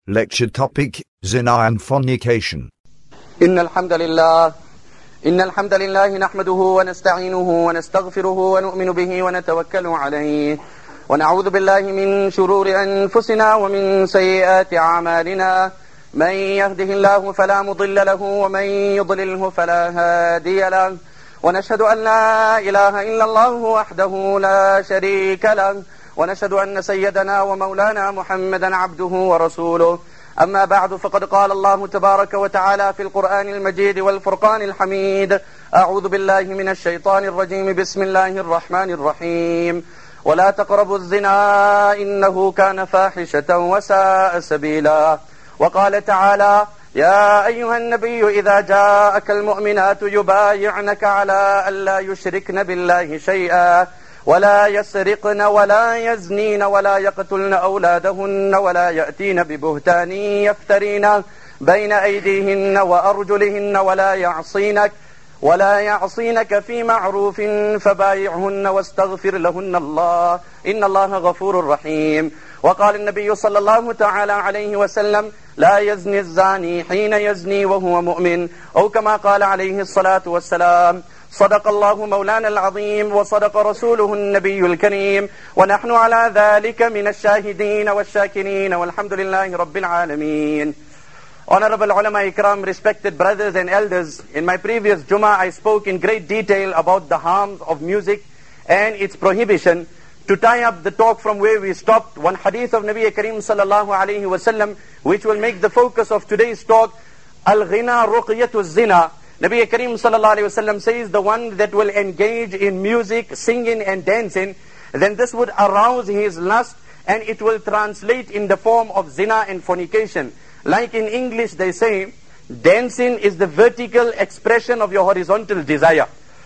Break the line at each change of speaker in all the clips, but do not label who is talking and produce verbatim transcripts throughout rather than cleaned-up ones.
Lecture topic, Zina and Fornication.
إن الحمد لله إن الحمد لله نحمده ونستعينه ونستغفره ونؤمن به ونتوكل عليه ونعوذ بالله من شرور أنفسنا ومن سيئات أعمالنا من يهده الله فلا مضل له ومن يضلله فلا هادي له ونشهد أن لا إله إلا الله وحده لا شريك له ونشهد أن سيدنا ومولانا محمدا عبده ورسوله. أما بعد، فقد قال الله تبارك وتعالى في القرآن المجيد والفرقان الحميد: أعوذ بالله من الشيطان الرجيم، بسم الله الرحمن الرحيم. ولا تقربوا الزنا إنه كان فاحشة وساء سبيلا. وقال تعالى: يا أيها النبي إذا جاءك المؤمنات يبايعنك على ألا يشركن بالله شيئا ولا يسرقن ولا يزنين ولا يقتلن أولادهن ولا يأتين ببهتان يفترين بين أيديهن وأرجلهن ولا يعصينك ولا يعصينك في معروف فبايعهن واستغفر لهن الله إن الله غفور رحيم. وقال النبي صلى الله تعالى عليه وسلم: لا يزني الزاني حين يزني وهو مؤمن، أو كما قال عليه الصلاة والسلام. صدق الله مولانا العظيم وصدق رسوله النبي الكريم، ونحن على ذلك من الشاهدين والشاكرين والحمد لله رب العالمين. Honorable ulama ikram, respected brothers and elders, in my previous Jummah I spoke in great detail about the harms of music and its prohibition. To tie up the talk from where we stopped, one hadith of Nabi Kareem sallallahu alayhi wasallam, which will make the focus of today's talk: Al-Ghina Ruqyatu Zina. Nabi Kareem sallallahu alayhi wasallam says, the one that will engage in music, singing and dancing, then this would arouse his lust and it will translate in the form of zina and fornication. Like in English they say, dancing is the vertical expression of your horizontal desire.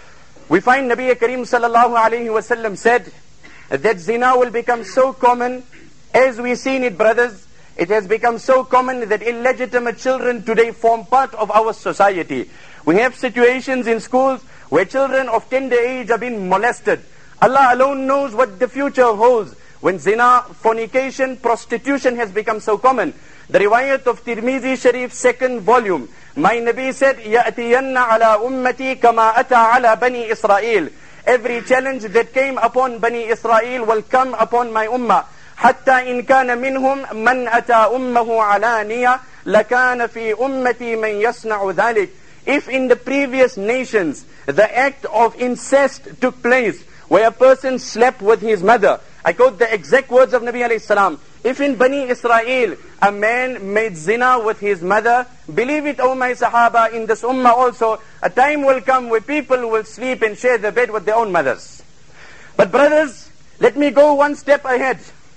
We find Nabi Kareem sallallahu alayhi wasallam said that zina will become so common, as we seen it, brothers. It has become so common that illegitimate children today form part of our society. We have situations in schools where children of tender age are being molested. Allah alone knows what the future holds when zina, fornication, prostitution has become so common. The riwayat of Tirmizi Sharif, second volume, my Nabi said, يَأْتِيَنَّ عَلَىٰ أُمَّتِي كَمَا أَتَى عَلَىٰ بَنِي إِسْرَائِيل. Every challenge that came upon Bani Israel will come upon my ummah. حتى إن كان منهم من أتى أمه علانية لكان في أمتي من يصنع ذلك. If in the previous nations the act of incest took place, where a person slept with his mother, I quote the exact words of Nabi alayhi salam, if in Bani Israel a man made zina with his mother, believe it, O my Sahaba, in this ummah also, a time will come where people will sleep and share the bed with their own mothers. But brothers, let me go one step ahead.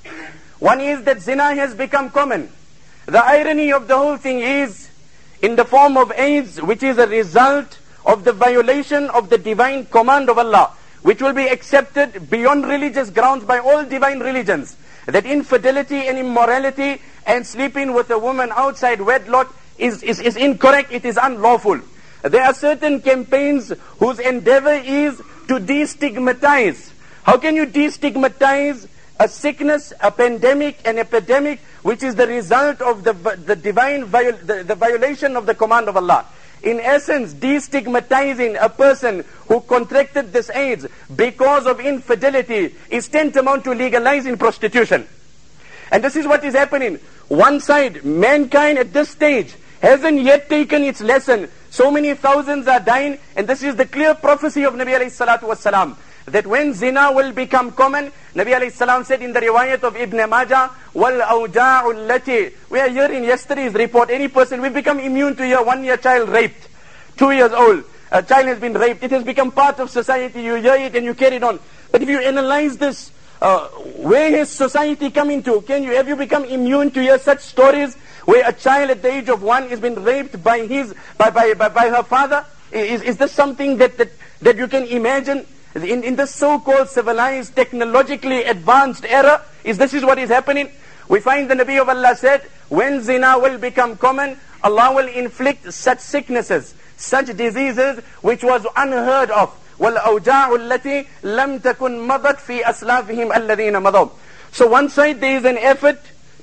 One is that zina has become common. The irony of the whole thing is, in the form of AIDS, which is a result of the violation of the divine command of Allah, which will be accepted beyond religious grounds by all divine religions, that infidelity and immorality and sleeping with a woman outside wedlock is, is, is incorrect, it is unlawful. There are certain campaigns whose endeavor is to destigmatize. How can you destigmatize a sickness, a pandemic, an epidemic, which is the result of the, the divine viol the, the violation of the command of Allah? In essence, destigmatizing a person who contracted this AIDS because of infidelity is tantamount to legalizing prostitution. And this is what is happening. One side, mankind at this stage hasn't yet taken its lesson. So many thousands are dying, and this is the clear prophecy of Nabi alayhi salatu wasalam, that when zina will become common, Nabi alayhi salam said in the riwayat of Ibn Majah, وَالْأَوْجَاعُ الَّتِي, we are hearing yesterday's report, any person, we become immune to hear one year child raped, two years old, a child has been raped, it has become part of society, you hear it and you carry it on. But if you analyze this, uh, where has society come into? Can you, have you become immune to hear such stories where a child at the age of one is been raped by his, by, by, by, by her father? Is, is this something that, that, that you can imagine? In, in this so-called civilized, technologically advanced era, is this is what is happening? We find the Nabi of Allah said, when zina will become common, Allah will inflict such sicknesses, such diseases which was unheard of. وَالْأَوْجَاعُ الَّتِي لَمْ تَكُنْ مَضَتْ فِي أَسْلَافِهِمْ الَّذِينَ مَضَوْا. So one side there is an effort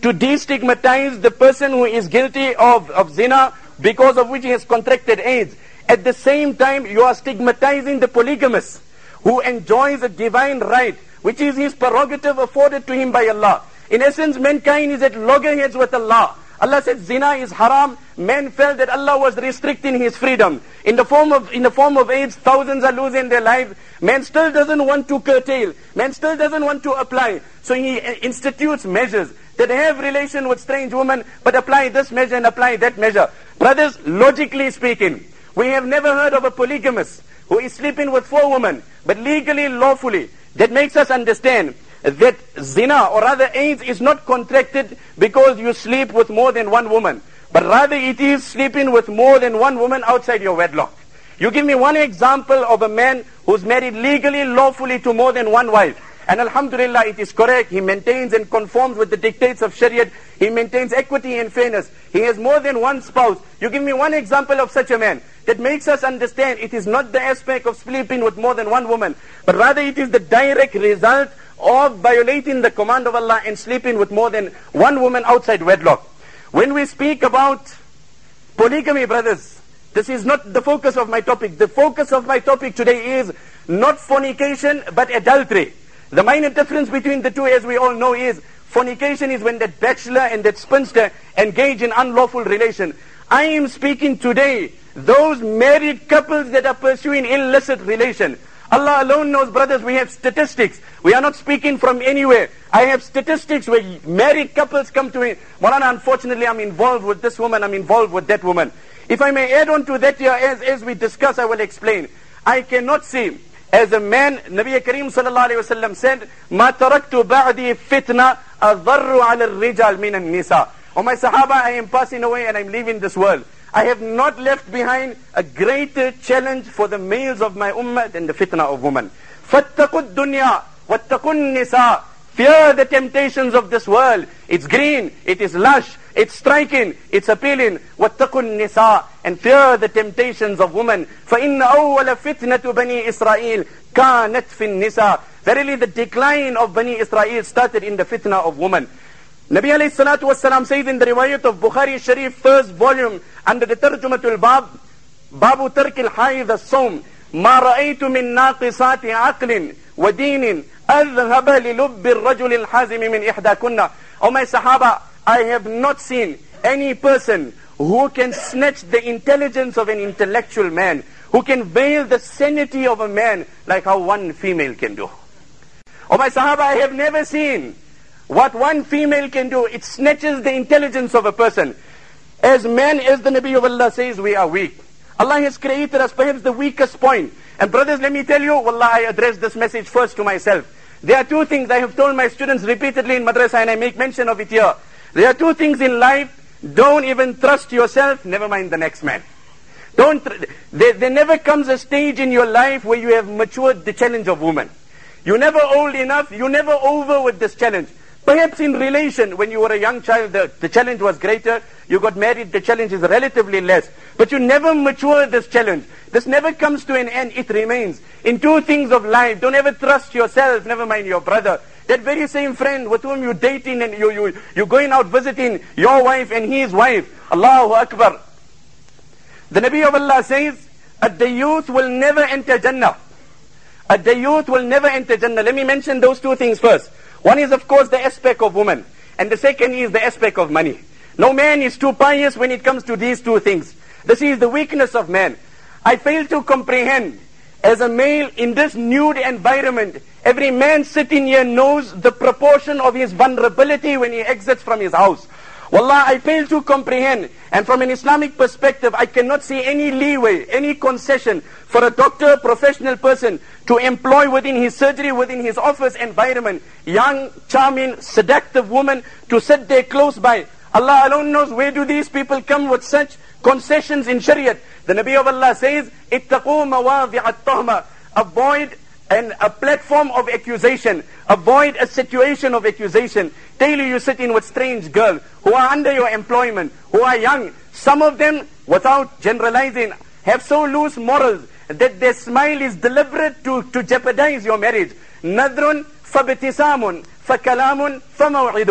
to destigmatize the person who is guilty of, of zina, because of which he has contracted AIDS. At the same time, you are stigmatizing the polygamist who enjoys a divine right, which is his prerogative afforded to him by Allah. In essence, mankind is at loggerheads with Allah. Allah said zina is haram. Men felt that Allah was restricting his freedom. In the form of in the form of AIDS, thousands are losing their lives. Man still doesn't want to curtail. Man still doesn't want to apply. So he institutes measures that have relation with strange women, but apply this measure and apply that measure. Brothers, logically speaking, we have never heard of a polygamist who is sleeping with four women, but legally, lawfully. That makes us understand that zina, or rather AIDS, is not contracted because you sleep with more than one woman, but rather it is sleeping with more than one woman outside your wedlock. You give me one example of a man who's married legally, lawfully to more than one wife, and alhamdulillah, it is correct. He maintains and conforms with the dictates of Shariat. He maintains equity and fairness. He has more than one spouse. You give me one example of such a man. That makes us understand it is not the aspect of sleeping with more than one woman, but rather it is the direct result of violating the command of Allah and sleeping with more than one woman outside wedlock. When we speak about polygamy, brothers, this is not the focus of my topic. The focus of my topic today is not fornication, but adultery. The minor difference between the two, as we all know, is fornication is when that bachelor and that spinster engage in unlawful relation. I am speaking today those married couples that are pursuing illicit relation. Allah alone knows, brothers, we have statistics. We are not speaking from anywhere. I have statistics where married couples come to me. Maulana, unfortunately, I'm involved with this woman, I'm involved with that woman. If I may add on to that here, as, as we discuss, I will explain. I cannot see, as a man, Nabi Kareem sallallahu alayhi wa sallam said, مَا تَرَكْتُ بَعْدِي فِتْنَةً أَضَرُّ عَلَى الرِّجَالِ مِنَ النِّسَاءِ. O my Sahaba, I am passing away and I'm leaving this world. I have not left behind a greater challenge for the males of my ummah than the fitna of women. فَاتَّقُوا الدُّنْيَا وَاتَّقُوا النِّسَاءِ. Fear the temptations of this world. It's green, it is lush, it's striking, it's appealing. وَاتَّقُوا النِّسَاءِ. And fear the temptations of women. فَإِنَّ أَوَّلَ فِتْنَةُ بَنِي إِسْرَائِيلِ كَانَتْ فِي النِّسَاءِ. Verily the decline of Bani Israel started in the fitna of women. Nabi alayhi salatu wasalam says in the riwayat of Bukhari Sharif, first volume, under the Tarjumatul Bab, Babu Tarkil Haid as-Sawm, Ma ra'aytu min naqisati aqlin wa dinin adhhaba li lubbi ar-rajul al-hazim min ihda kunna. O my Sahaba, I have not seen any person who can snatch the intelligence of an intellectual man, who can veil the sanity of a man like how one female can do. O my Sahaba, I have never seen what one female can do. It snatches the intelligence of a person. As men, as the Nabi of Allah says, we are weak. Allah has created us perhaps the weakest point. And brothers, let me tell you, wallah, I address this message first to myself. There are two things I have told my students repeatedly in madrasa, and I make mention of it here. There are two things in life. Don't even trust yourself, never mind the next man. Don't. There, there never comes a stage in your life where you have matured the challenge of woman. You're never old enough, you're never over with this challenge. Perhaps in relation, when you were a young child, the, the challenge was greater. You got married, the challenge is relatively less. But you never mature this challenge. This never comes to an end, it remains. In two things of life, don't ever trust yourself, never mind your brother. That very same friend with whom you're dating and you, you, you're going out visiting your wife and his wife. Allahu Akbar. The Nabi of Allah says, the youth will never enter Jannah. The youth will never enter Jannah. Let me mention those two things first. One is, of course, the aspect of woman. And the second is the aspect of money. No man is too pious when it comes to these two things. This is the weakness of man. I fail to comprehend, as a male in this nude environment, every man sitting here knows the proportion of his vulnerability when he exits from his house. Wallah, I fail to comprehend. And from an Islamic perspective, I cannot see any leeway, any concession for a doctor, professional person to employ within his surgery, within his office environment, young, charming, seductive woman to sit there close by. Allah alone knows where do these people come with such concessions in Shariat. The Nabi of Allah says, ittaqu mawadhi'at tahma. Avoid and a platform of accusation. Avoid a situation of accusation. Daily you sit in with strange girls who are under your employment, who are young. Some of them, without generalizing, have so loose morals that their smile is deliberate to, to jeopardize your marriage. Nadrun fabtisamun fakalamun famaw'idu.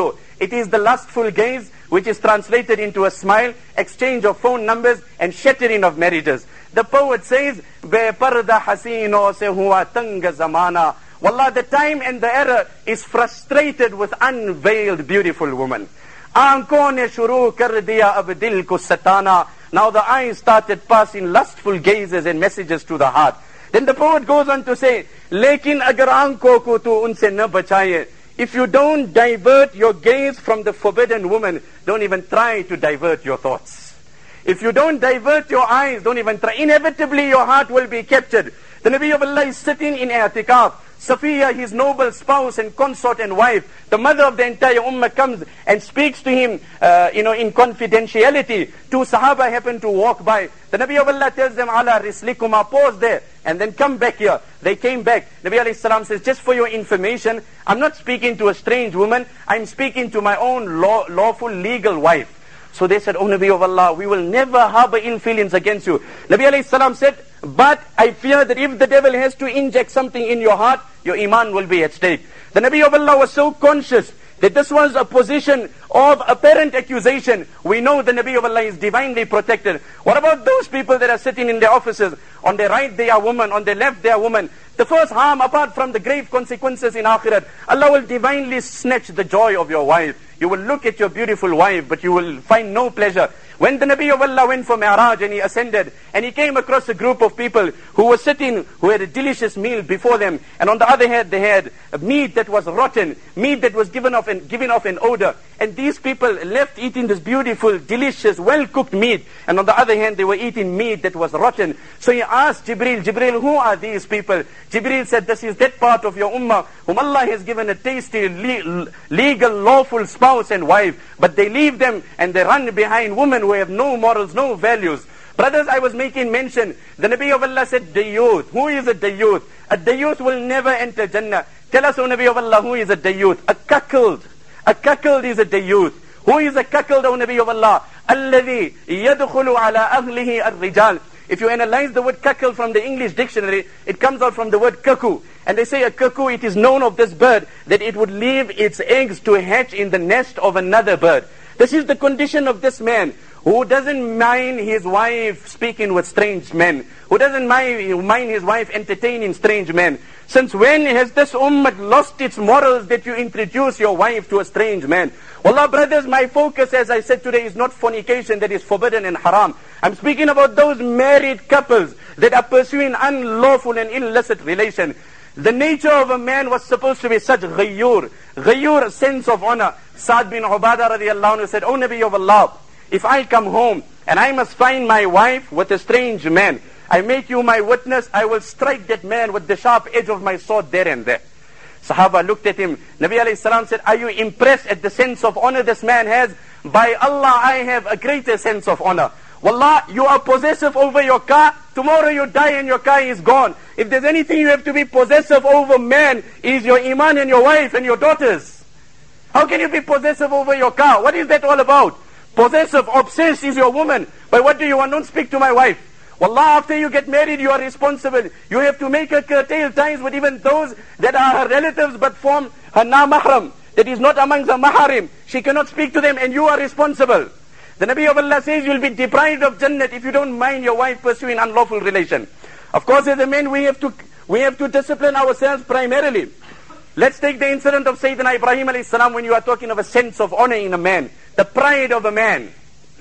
It is the lustful gaze, which is translated into a smile, exchange of phone numbers, and shattering of marriages. The poet says, Be parda hasino se hua tanga zamana. Wallah, the time and the era is frustrated with unveiled beautiful women. Aankon ne shuru kar diya ab dil ko satana. Now the eyes started passing lustful gazes and messages to the heart. Then the poet goes on to say, Lekin agar aanko ko tu unse na bachaye. If you don't divert your gaze from the forbidden woman, don't even try to divert your thoughts. If you don't divert your eyes, don't even try. Inevitably your heart will be captured. The Nabi of Allah is sitting in i'tikaf. Safiya, his noble spouse and consort and wife, the mother of the entire ummah, comes and speaks to him, uh, you know, in confidentiality. Two Sahaba happen to walk by. The Nabi of Allah tells them, Ala rislikuma, pause there, and then come back here. They came back. Nabi alayhi salam says, just for your information, I'm not speaking to a strange woman, I'm speaking to my own law, lawful legal wife. So they said, Oh Nabi of Allah, we will never harbor ill feelings against you. Nabi alayhi salam said, but I fear that if the devil has to inject something in your heart, your iman will be at stake. The Nabi of Allah was so conscious that this was a position of apparent accusation. We know the Nabi of Allah is divinely protected. What about those people that are sitting in their offices? On their right they are women, on their left they are women. The first harm, apart from the grave consequences in Akhirat, Allah will divinely snatch the joy of your wife. You will look at your beautiful wife, but you will find no pleasure. When the Nabi of Allah went for Mi'raj and he ascended, and he came across a group of people who were sitting, who had a delicious meal before them, and on the other hand they had meat that was rotten, meat that was given off and given off an odor. And these people left eating this beautiful, delicious, well-cooked meat, and on the other hand they were eating meat that was rotten. So he asked Jibreel, Jibreel, who are these people? Jibreel said, this is that part of your ummah whom Allah has given a tasty, le legal, lawful spouse and wife, but they leave them and they run behind women who have no morals, no values. Brothers, I was making mention, the Nabi of Allah said, Dayyuth. Who is a Dayyuth? A Dayyuth will never enter Jannah. Tell us, O Nabi of Allah, who is a Dayyuth? A cuckold. A cuckold is a Dayyuth. Who is a cuckold, O Nabi of Allah? Alladhi yadkhulu ala ahlihi ar-rijal. If you analyze the word cuckold from the English dictionary, it comes out from the word cuckoo. And they say a cuckoo, it is known of this bird that it would leave its eggs to hatch in the nest of another bird. This is the condition of this man who doesn't mind his wife speaking with strange men, who doesn't mind, mind his wife entertaining strange men. Since when has this ummah lost its morals that you introduce your wife to a strange man? Wallah, brothers, my focus, as I said today, is not fornication that is forbidden and haram. I'm speaking about those married couples that are pursuing unlawful and illicit relation. The nature of a man was supposed to be such ghayyur, ghayyur, sense of honor. Sa'd bin Ubadah radiallahu anhu said, O Nabi of Allah, if I come home and I must find my wife with a strange man, I make you my witness, I will strike that man with the sharp edge of my sword there and there. Sahaba looked at him. Nabi alayhi salam said, are you impressed at the sense of honor this man has? By Allah, I have a greater sense of honor. Wallah, you are possessive over your car. Tomorrow you die and your car is gone. If there's anything you have to be possessive over, man, is your iman and your wife and your daughters. How can you be possessive over your car? What is that all about? Possessive, obsessed is your woman. But what do you want? Don't speak to my wife. Wallah, after you get married, you are responsible. You have to make her curtail ties with even those that are her relatives but form her na-mahram. That is not amongst the maharim. She cannot speak to them and you are responsible. The Nabi of Allah says you'll be deprived of Jannah if you don't mind your wife pursuing unlawful relation. Of course, as a man, we have to we have to discipline ourselves primarily. Let's take the incident of Sayyidina Ibrahim alayhi salam when you are talking of a sense of honor in a man. The pride of a man.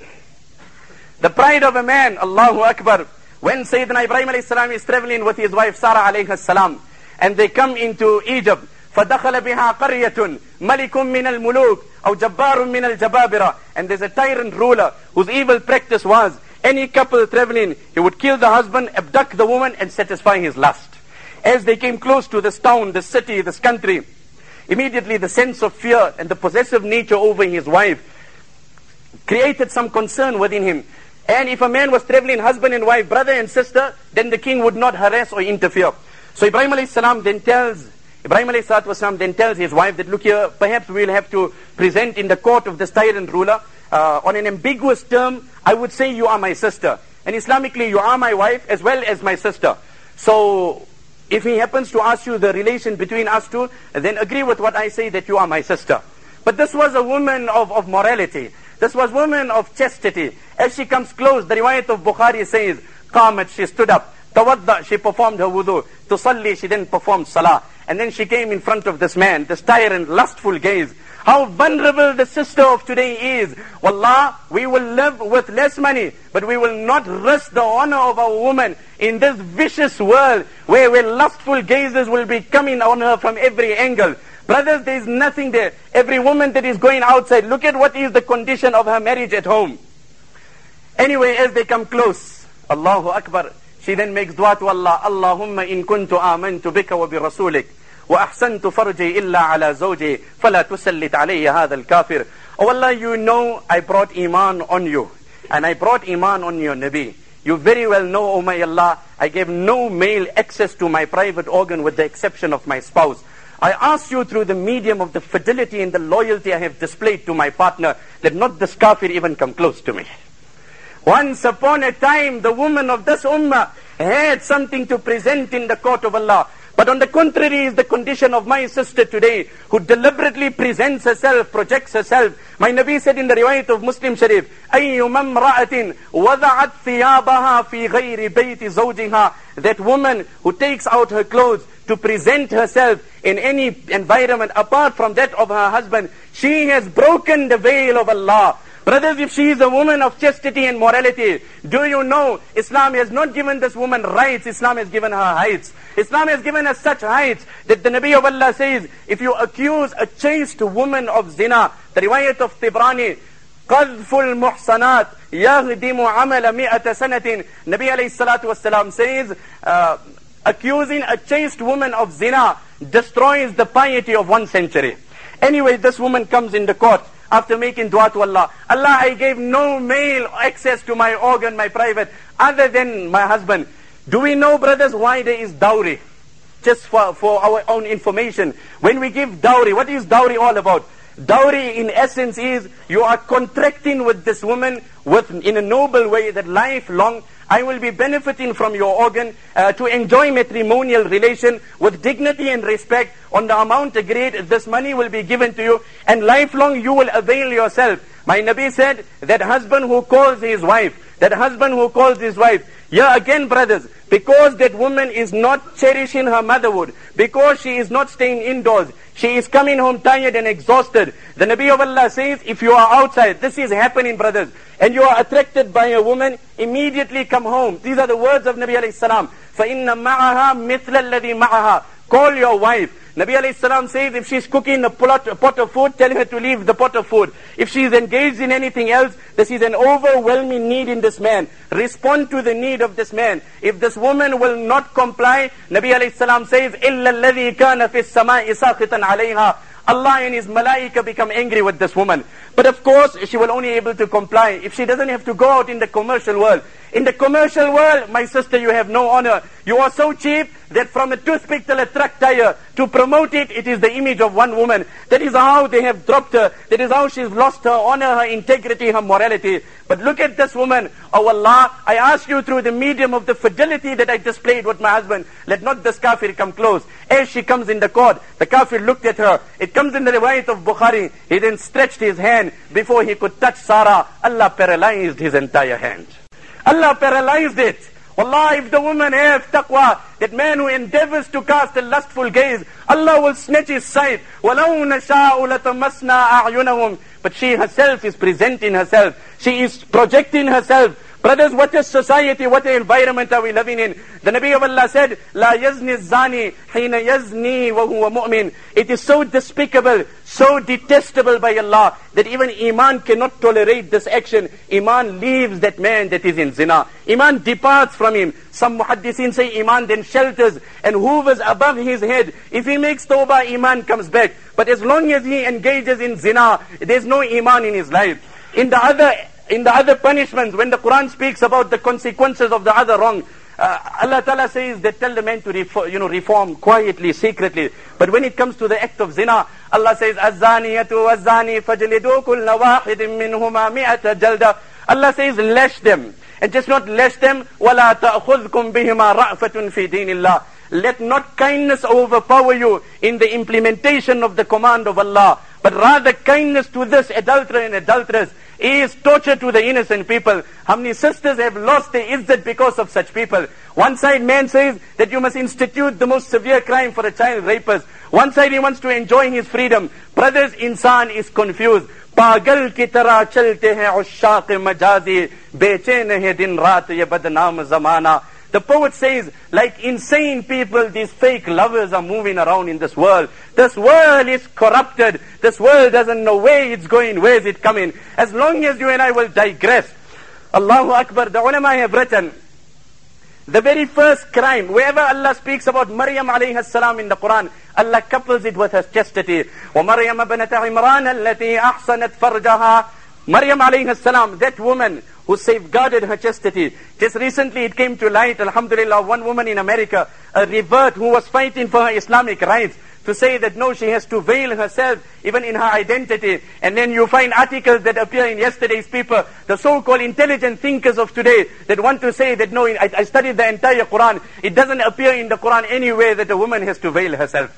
The pride of a man, Allahu Akbar. When Sayyidina Ibrahim alayhi salam is traveling with his wife Sarah alayhi salam, and they come into Egypt, فَدَخَلَ بِهَا قَرْيَةٌ مَلِكٌ مِّنَ الْمُلُوكِ أَوْ جَبَّارٌ مِّنَ الْجَبَابِرَةِ. And there's a tyrant ruler whose evil practice was, any couple traveling, he would kill the husband, abduct the woman, and satisfy his lust. As they came close to this town, this city, this country, immediately the sense of fear and the possessive nature over his wife created some concern within him. And if a man was traveling husband and wife, brother and sister, then the king would not harass or interfere. So Ibrahim alayhi salam then tells, Ibrahim alayhi salatu wasalam then tells his wife that, look here, perhaps we'll have to present in the court of this tyrant ruler, uh, on an ambiguous term, I would say you are my sister. And Islamically, you are my wife as well as my sister. So, if he happens to ask you the relation between us two, then agree with what I say that you are my sister. But this was a woman of, of morality. This was a woman of chastity. As she comes close, the riwayat of Bukhari says, Qamat, she stood up. Tawadda, she performed her wudu. Tusalli, she then performed salah. And then she came in front of this man, this tyrant, lustful gaze. How vulnerable the sister of today is. Wallah, we will live with less money, but we will not risk the honor of our woman in this vicious world where, where lustful gazes will be coming on her from every angle. Brothers, there is nothing there. Every woman that is going outside, look at what is the condition of her marriage at home. Anyway, as they come close, Allahu Akbar, she then makes dua to Allah, Allahumma in kuntu amantu bika wa bi rasulik. وَأَحْسَنْتُ فَرْجِي إِلَّا عَلَى زَوْجِي فَلَا تُسَلِّتْ عَلَيَّ هَذَا الْكَافِرِ. Oh Allah, you know I brought iman on you. And I brought iman on your Nabi. You very well know, O my Allah, I gave no male access to my private organ with the exception of my spouse. I ask you through the medium of the fidelity and the loyalty I have displayed to my partner, let not this kafir even come close to me. Once upon a time, the woman of this ummah had something to present in the court of Allah. But on the contrary is the condition of my sister today, who deliberately presents herself, projects herself. My Nabi said in the riwayat of Muslim Sharif, أَيُّمَا امْرَأَةٍ وَضَعَتْ ثِيَابَهَا فِي غَيْرِ بَيْتِ زَوْجِهَا. That woman who takes out her clothes to present herself in any environment apart from that of her husband, she has broken the veil of Allah. Brothers, if she is a woman of chastity and morality, do you know Islam has not given this woman rights, Islam has given her heights. Islam has given her such heights that the Nabi of Allah says, if you accuse a chaste woman of zina, the riwayat of Tibrani, قَذْفُ الْمُحْصَنَاتِ يَغْدِمُ عَمَلَ مِئَةَ سَنَةٍ. Nabi alayhi salatu wasalam says, uh, accusing a chaste woman of zina destroys the piety of one century. Anyway, this woman comes in the court after making dua to Allah. Allah, I gave no male access to my organ, my private, other than my husband. Do we know, brothers, why there is dowry? Just for, for our own information. When we give dowry, what is dowry all about? Dowry in essence is, you are contracting with this woman with in a noble way that lifelong I will be benefiting from your organ uh, to enjoy matrimonial relation with dignity and respect. On the amount agreed, this money will be given to you, and lifelong you will avail yourself. My Nabi said that husband who calls his wife, that husband who calls his wife, yeah, again, brothers, because that woman is not cherishing her motherhood, because she is not staying indoors, she is coming home tired and exhausted. The Nabi of Allah says, if you are outside, this is happening, brothers, and you are attracted by a woman, immediately come home. These are the words of Nabi alayhi salam. فَإِنَّ مَعَهَا مِثْلَ الَّذِي مَعَهَا. Call your wife. Nabi alayhi salam says, if she's cooking a pot, a pot of food, tell her to leave the pot of food. If she's engaged in anything else, this is an overwhelming need in this man. Respond to the need of this man. If this woman will not comply, Nabi alayhi salam says, إِلَّا الَّذِي كَانَ فِي السَّمَاءِ سَاخِطًا عَلَيْهَا. Allah and His malaika become angry with this woman. But of course, she will only be able to comply if she doesn't have to go out in the commercial world. In the commercial world, my sister, you have no honor. You are so cheap that from a toothpick till a truck tire, to promote it, it is the image of one woman. That is how they have dropped her. That is how she's lost her honor, her integrity, her morality. But look at this woman. Oh Allah, I ask you through the medium of the fidelity that I displayed with my husband, let not this kafir come close. As she comes in the court, the kafir looked at her. It comes in the riwayat of Bukhari. He then stretched his hand before he could touch Sarah. Allah paralyzed his entire hand. Allah paralyzed it. Wallah, if the woman has taqwa, that man who endeavors to cast a lustful gaze, Allah will snatch his sight. وَلَوْ نَشَاءُ لَتَمَسْنَا أَعْيُنَهُمْ. But she herself is presenting herself. She is projecting herself. Brothers, what a society, what an environment are we living in? The Nabi of Allah said, لا يزني الزاني حين يزني وهو مؤمن. It is so despicable, so detestable by Allah, that even Iman cannot tolerate this action. Iman leaves that man that is in zina. Iman departs from him. Some muhaddithin say Iman then shelters and hovers above his head. If he makes tawbah, Iman comes back. But as long as he engages in zina, there's no Iman in his life. In the other In the other punishments, when the Quran speaks about the consequences of the other wrong, uh, Allah Ta'ala says that tell the man to reform, you know, reform quietly, secretly. But when it comes to the act of zina, Allah says, الزَّانِيَةُ وَالزَّانِي فَجْلِدُوا كُلَّ وَاحِدٍ مِّنْهُمَا مِئَةَ جَلْدَةٍ. Allah says, lash them. And just not lash them, وَلَا تَأْخُذْكُمْ بِهِمَا رَأْفَةٌ فِي دِينِ اللَّهِ. Let not kindness overpower you in the implementation of the command of Allah. But rather kindness to this adulterer and adulteress is torture to the innocent people. How many sisters have lost their izzat because of such people? One side man says that you must institute the most severe crime for a child rapist. One side he wants to enjoy his freedom. Brothers, insan is confused. Pagal ki tarah chalte hain ushaq majazi, bechain hai din raat ye badnaam zamana. The poet says, like insane people, these fake lovers are moving around in this world. This world is corrupted. This world doesn't know where it's going, where is it coming. As long as you and I will digress. Allahu Akbar, the ulama have written, the very first crime, wherever Allah speaks about Maryam alayhi salam in the Quran, Allah couples it with her chastity. وَمَرْيَمَ بَنَتَ عِمْرَانَ الَّتِي أَحْصَنَتْ فَرْجَهَا. Maryam alayhi salam, that woman who safeguarded her chastity. Just recently it came to light, alhamdulillah, one woman in America, a revert who was fighting for her Islamic rights, to say that no, she has to veil herself even in her identity. And then you find articles that appear in yesterday's paper, the so-called intelligent thinkers of today that want to say that no, I, I studied the entire Quran. It doesn't appear in the Quran anywhere that a woman has to veil herself.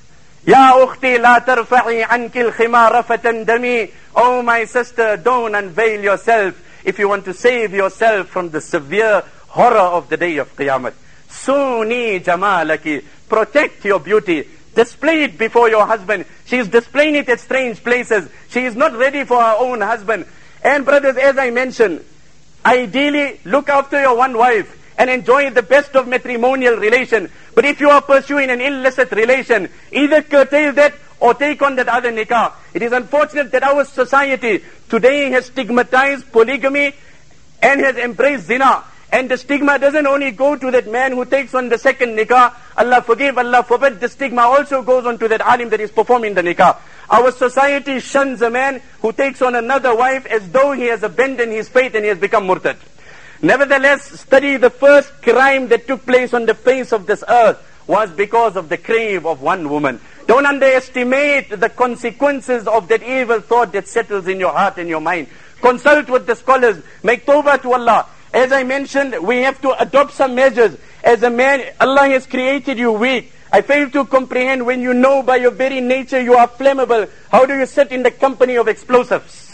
Ya ukhti la tarfa'i anki al-khimara fatandami. Oh my sister, don't unveil yourself if you want to save yourself from the severe horror of the day of Qiyamah. Suni jamalaki. Protect your beauty. Display it before your husband. She is displaying it at strange places. She is not ready for her own husband. And brothers, as I mentioned, ideally look after your one wife and enjoy the best of matrimonial relation. But if you are pursuing an illicit relation, either curtail that or take on that other nikah. It is unfortunate that our society today has stigmatized polygamy and has embraced zina. And the stigma doesn't only go to that man who takes on the second nikah. Allah forgive, Allah forbid. The stigma also goes on to that alim that is performing the nikah. Our society shuns a man who takes on another wife as though he has abandoned his faith and he has become murtad. Nevertheless, study the first crime that took place on the face of this earth was because of the crave of one woman. Don't underestimate the consequences of that evil thought that settles in your heart and your mind. Consult with the scholars. Make tawbah to Allah. As I mentioned, we have to adopt some measures. As a man, Allah has created you weak. I fail to comprehend when you know by your very nature you are flammable. How do you sit in the company of explosives?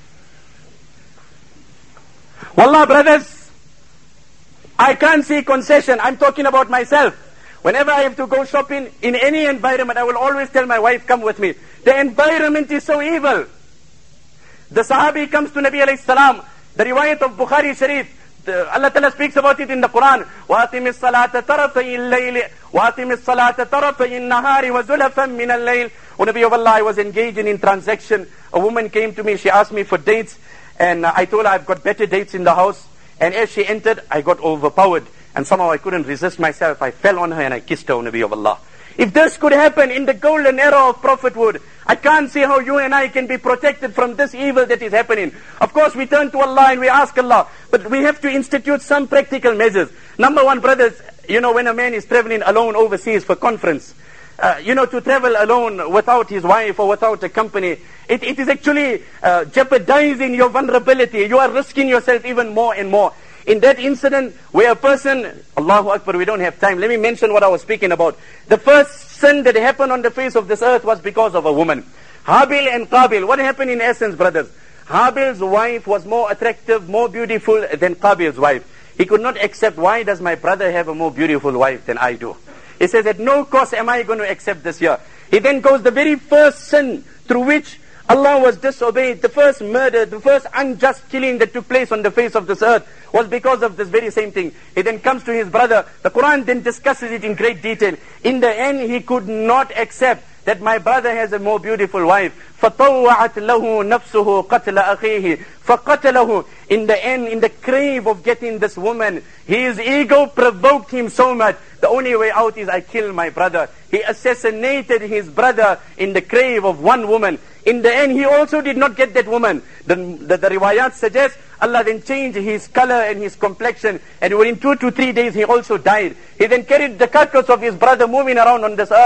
Wallah, brothers, I can't see concession. I'm talking about myself. Whenever I have to go shopping in any environment, I will always tell my wife, come with me. The environment is so evil. The Sahabi comes to Nabi alayhi salam. The riwayat of Bukhari Sharif, the, Allah Ta'ala speaks about it in the Quran. وَأَقِمِ الصَّلَاةَ طَرَفَيِ اللَّيْلِ وَأَقِمِ الصَّلَاةَ طَرَفَيِ النَّهَارِ وَزُلَفًا مِنَ اللَّيْلِ. O Nabi of Allah, I was engaging in transaction. A woman came to me, she asked me for dates, and uh, I told her I've got better dates in the house. And as she entered, I got overpowered. And somehow I couldn't resist myself. I fell on her and I kissed her, O Nabi of Allah. If this could happen in the golden era of prophethood, I can't see how you and I can be protected from this evil that is happening. Of course, we turn to Allah and we ask Allah, but we have to institute some practical measures. Number one, brothers, you know, when a man is traveling alone overseas for conference, uh, you know, to travel alone without his wife or without a company, it, it is actually uh, jeopardizing your vulnerability. You are risking yourself even more and more. In that incident where a person, Allahu Akbar, we don't have time. Let me mention what I was speaking about. The first sin that happened on the face of this earth was because of a woman. Habil and Qabil. What happened in essence, brothers? Habil's wife was more attractive, more beautiful than Qabil's wife. He could not accept, why does my brother have a more beautiful wife than I do? He says, at no cost am I going to accept this here. He then goes, the very first sin through which Allah was disobeyed, the first murder, the first unjust killing that took place on the face of this earth was because of this very same thing. He then comes to his brother. The Quran then discusses it in great detail. In the end, he could not accept that my brother has a more beautiful wife. فَطَوَّعَتْ لَهُ نَفْسُهُ قَتْلَ أَخِيهِ فَقَتَلَهُ. In the end, in the crave of getting this woman, his ego provoked him so much. The only way out is I kill my brother. He assassinated his brother in the crave of one woman. In the end, he also did not get that woman. The, the, the riwayat suggests Allah then changed his color and his complexion, and within two to three days he also died. He then carried the carcass of his brother moving around on this earth.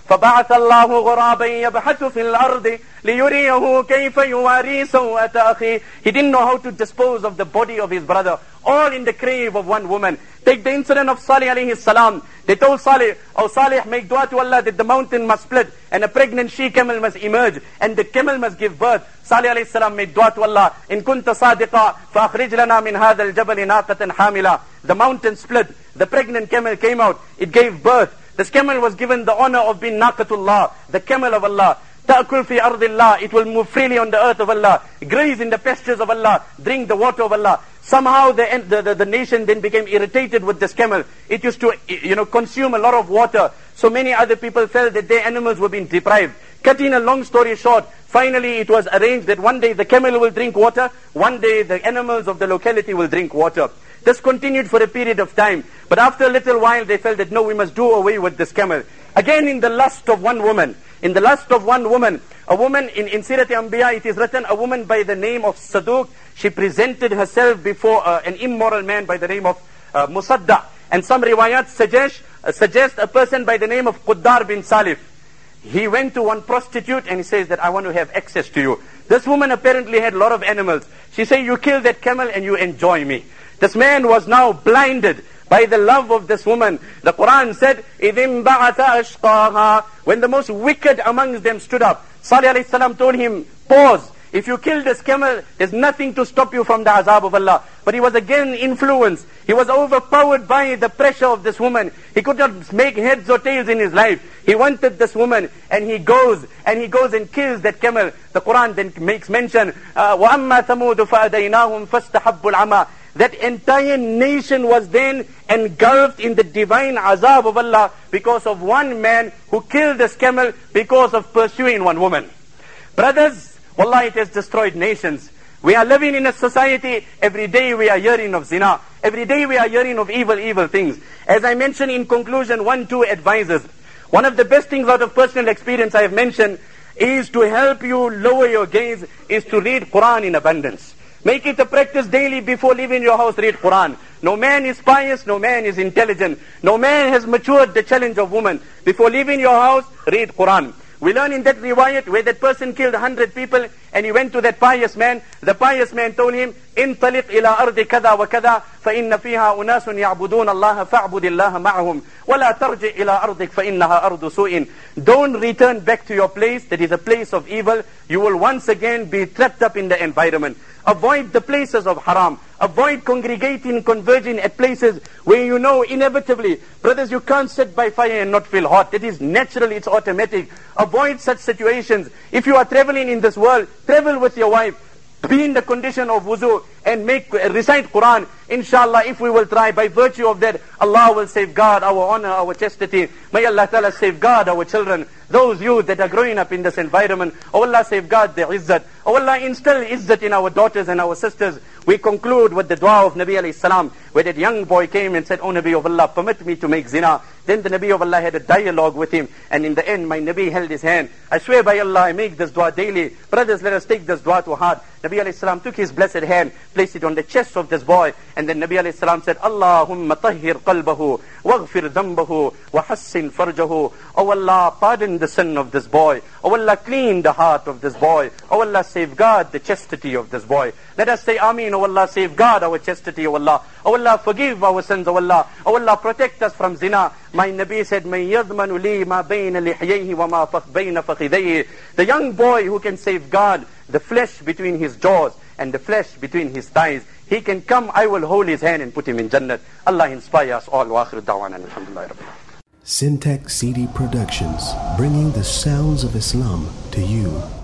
فَبَعَثَ اللَّهُ غُرَابًا يَبْحَثُ فِي الْأَرْضِ لِيُرِيَهُ كَيْفَ يُوَارِي سَوْءَةَ أَخِيهِ. He didn't know how to dispose of the body of his brother, all in the crave of one woman. Take the incident of Salih alayhi salam. They told Salih, oh Salih, make dua to Allah that the mountain must split and a pregnant she-camel must emerge and the camel must give birth. Salih alayhi salam made dua to Allah, in kunta sadiqa فَأَخْرِجْ لَنَا مِنْ هَذَا الْجَبَلِ نَاقَةً حَامِلًا. The mountain split, the pregnant camel came out, it gave birth. This camel was given the honor of being Naqatullah, the camel of Allah. تَأْكُلْ فِي أَرْضِ اللَّهِ. It will move freely on the earth of Allah, graze in the pastures of Allah, drink the water of Allah. Somehow the, the, the, the nation then became irritated with this camel. It used to, you know, consume a lot of water. So many other people felt that their animals were being deprived. Cutting a long story short, finally it was arranged that one day the camel will drink water, one day the animals of the locality will drink water. This continued for a period of time. But after a little while they felt that no, we must do away with this camel. Again in the lust of one woman, in the lust of one woman, a woman in, in Sirat Anbiya, it is written, a woman by the name of Saduq, she presented herself before uh, an immoral man by the name of uh, Musadda. And some riwayat suggest, uh, suggest a person by the name of Quddar bin Salif. He went to one prostitute and he says that I want to have access to you. This woman apparently had a lot of animals. She said, you kill that camel and you enjoy me. This man was now blinded by the love of this woman. The Quran said, إِذٍ بَعَثَ أَشْقَاهَا. When the most wicked amongst them stood up, Salih alayhi salam told him, pause. If you kill this camel, there's nothing to stop you from the azab of Allah. But he was again influenced. He was overpowered by the pressure of this woman. He could not make heads or tails in his life. He wanted this woman, and he goes, and he goes and kills that camel. The Quran then makes mention, وَأَمَّا ثَمُودُ فَأَدَيْنَاهُمْ فَاسْتَحَبُّ الْعَمَى. That entire nation was then engulfed in the divine azab of Allah because of one man who killed this camel because of pursuing one woman. Brothers, wallah, it has destroyed nations. We are living in a society, every day we are hearing of zina. Every day we are hearing of evil, evil things. As I mentioned in conclusion, one, two advisors. One of the best things out of personal experience I have mentioned is to help you lower your gaze, is to read Quran in abundance. Make it a practice daily before leaving your house, read Quran. No man is pious, no man is intelligent. No man has matured the challenge of woman. Before leaving your house, read Quran. We learn in that riwayat where that person killed a hundred people and he went to that pious man. The pious man told him, انطلق إلى أرض كذا وكذا فإن فيها أناس يعبدون الله فاعبد الله معهم ولا ترجع إلى أرضك فإنها أرض سوء. Don't return back to your place, that is a place of evil. You will once again be trapped up in the environment. Avoid the places of haram. Avoid congregating, converging at places where you know inevitably, brothers, you can't sit by fire and not feel hot. It is natural, it's automatic. Avoid such situations. If you are traveling in this world, travel with your wife. Be in the condition of wuzu and make recite Quran. Inshallah, if we will try, by virtue of that, Allah will safeguard our honor, our chastity. May Allah Ta'ala safeguard our children. Those youth that are growing up in this environment, oh Allah, safeguard their izzat. Oh Allah, instill izzat in our daughters and our sisters. We conclude with the dua of Nabi alayhi salam, where that young boy came and said, oh Nabi of Allah, permit me to make zina. Then the Nabi of Allah had a dialogue with him, and in the end, my Nabi held his hand. I swear by Allah, I make this dua daily. Brothers, let us take this dua to heart. Nabi alayhi salam took his blessed hand, placed it on the chest of this boy, and then Nabi alayhi salam said, Allahumma tahhir qalbahu, waghfir dhanbahu, wa hassin farjahu. Oh Allah, pardon the sin of this boy. Oh Allah, clean the heart of this boy. Oh Allah, safeguard the chastity of this boy. Let us say Ameen. Oh Allah, safeguard our chastity, oh Allah. Oh Allah, forgive our sins, oh Allah. Oh Allah, protect us from zina. My Nabi said, Man yadmanu li ma bayna lihyayhi wa ma bayna fakhidayhi. The young boy who can safeguard the flesh between his jaws and the flesh between his thighs, he can come, I will hold his hand and put him in Jannat. Allah inspire us all. Wa akhiru da'wana alhamdulillah rabbil alamin.
Syntax C D Productions, bringing the sounds of Islam to you.